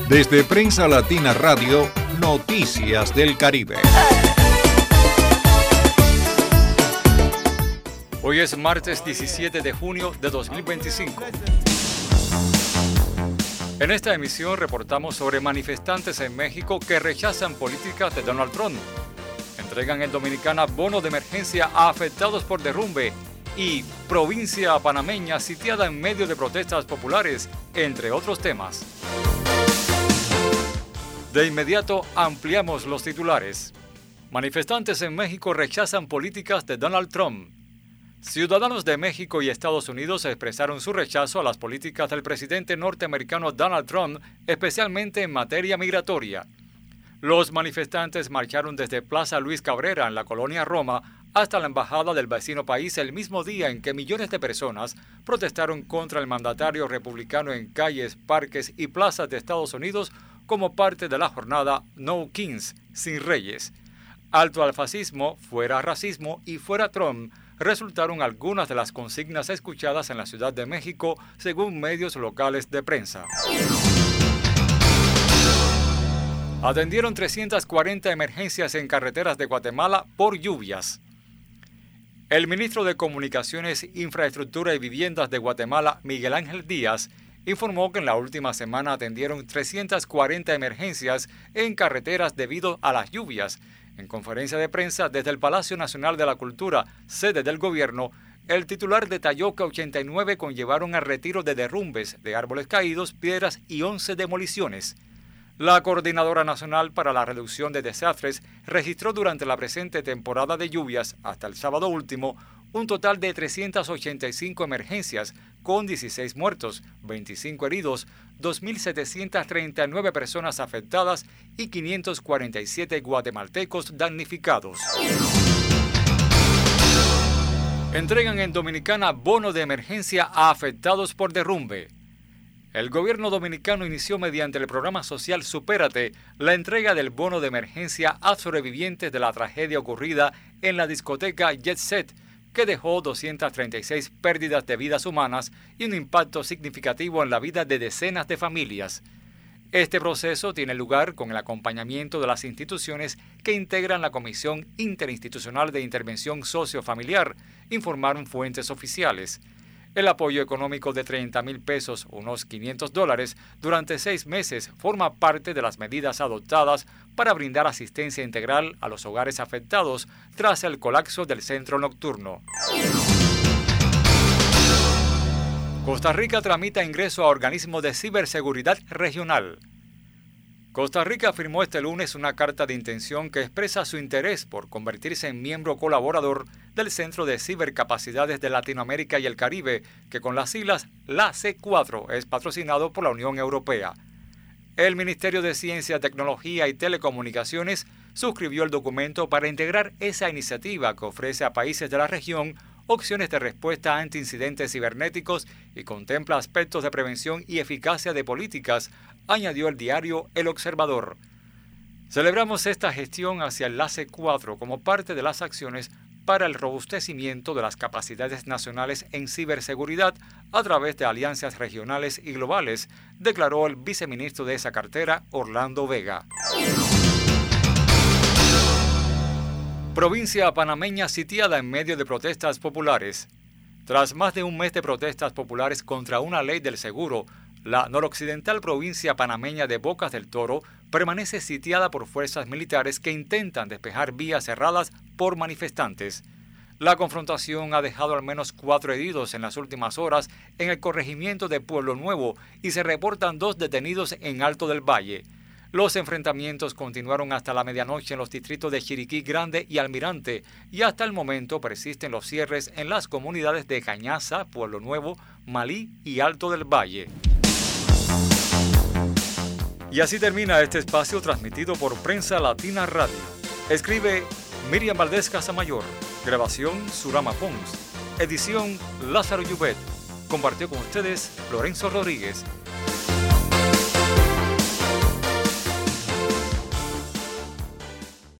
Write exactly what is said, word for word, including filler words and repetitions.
Desde Prensa Latina Radio, Noticias del Caribe. Hoy es martes diecisiete de junio de dos mil veinticinco. En esta emisión reportamos sobre manifestantes en México que rechazan políticas de Donald Trump. Entregan en Dominicana bono de emergencia a afectados por derrumbe y provincia panameña sitiada en medio de protestas populares, entre otros temas. De inmediato ampliamos los titulares. Manifestantes en México rechazan políticas de Donald Trump. Ciudadanos de México y Estados Unidos expresaron su rechazo a las políticas del presidente norteamericano Donald Trump, especialmente en materia migratoria. Los manifestantes marcharon desde Plaza Luis Cabrera en la colonia Roma hasta la embajada del vecino país el mismo día en que millones de personas protestaron contra el mandatario republicano en calles, parques y plazas de Estados Unidos como parte de la jornada No Kings, sin reyes. Alto al fascismo, fuera racismo y fuera Trump resultaron algunas de las consignas escuchadas en la Ciudad de México, según medios locales de prensa. Atendieron trescientas cuarenta emergencias en carreteras de Guatemala por lluvias. El ministro de Comunicaciones, Infraestructura y Viviendas de Guatemala, Miguel Ángel Díaz, informó que en la última semana atendieron trescientas cuarenta emergencias en carreteras debido a las lluvias. En conferencia de prensa desde el Palacio Nacional de la Cultura, sede del gobierno, el titular detalló que ochenta y nueve conllevaron al retiro de derrumbes de árboles caídos, piedras y once demoliciones. La Coordinadora Nacional para la Reducción de Desastres registró durante la presente temporada de lluvias, hasta el sábado último, un total de trescientas ochenta y cinco emergencias, con dieciséis muertos, veinticinco heridos, dos mil setecientas treinta y nueve personas afectadas y quinientos cuarenta y siete guatemaltecos damnificados. Entregan en Dominicana bono de emergencia a afectados por derrumbe. El gobierno dominicano inició mediante el programa social Supérate la entrega del bono de emergencia a sobrevivientes de la tragedia ocurrida en la discoteca Jet Set, que dejó doscientas treinta y seis pérdidas de vidas humanas y un impacto significativo en la vida de decenas de familias. Este proceso tiene lugar con el acompañamiento de las instituciones que integran la Comisión Interinstitucional de Intervención Sociofamiliar, informaron fuentes oficiales. El apoyo económico de treinta mil pesos, unos quinientos dólares, durante seis meses forma parte de las medidas adoptadas para brindar asistencia integral a los hogares afectados tras el colapso del centro nocturno. Costa Rica tramita ingreso a organismo de ciberseguridad regional. Costa Rica firmó este lunes una carta de intención que expresa su interés por convertirse en miembro colaborador del Centro de Cibercapacidades de Latinoamérica y el Caribe, que con las siglas L A C cuatro es patrocinado por la Unión Europea. El Ministerio de Ciencia, Tecnología y Telecomunicaciones suscribió el documento para integrar esa iniciativa que ofrece a países de la región opciones de respuesta ante incidentes cibernéticos y contempla aspectos de prevención y eficacia de políticas, añadió el diario El Observador. Celebramos esta gestión hacia el L A C cuatro como parte de las acciones para el robustecimiento de las capacidades nacionales en ciberseguridad a través de alianzas regionales y globales, declaró el viceministro de esa cartera, Orlando Vega. Provincia panameña sitiada en medio de protestas populares. Tras más de un mes de protestas populares contra una ley del seguro, la noroccidental provincia panameña de Bocas del Toro permanece sitiada por fuerzas militares que intentan despejar vías cerradas por manifestantes. La confrontación ha dejado al menos cuatro heridos en las últimas horas en el corregimiento de Pueblo Nuevo y se reportan dos detenidos en Alto del Valle. Los enfrentamientos continuaron hasta la medianoche en los distritos de Chiriquí Grande y Almirante y hasta el momento persisten los cierres en las comunidades de Cañaza, Pueblo Nuevo, Malí y Alto del Valle. Y así termina este espacio transmitido por Prensa Latina Radio. Escribe Miriam Valdés Casamayor. Grabación Surama Pons. Edición Lázaro Llubet. Compartió con ustedes Lorenzo Rodríguez.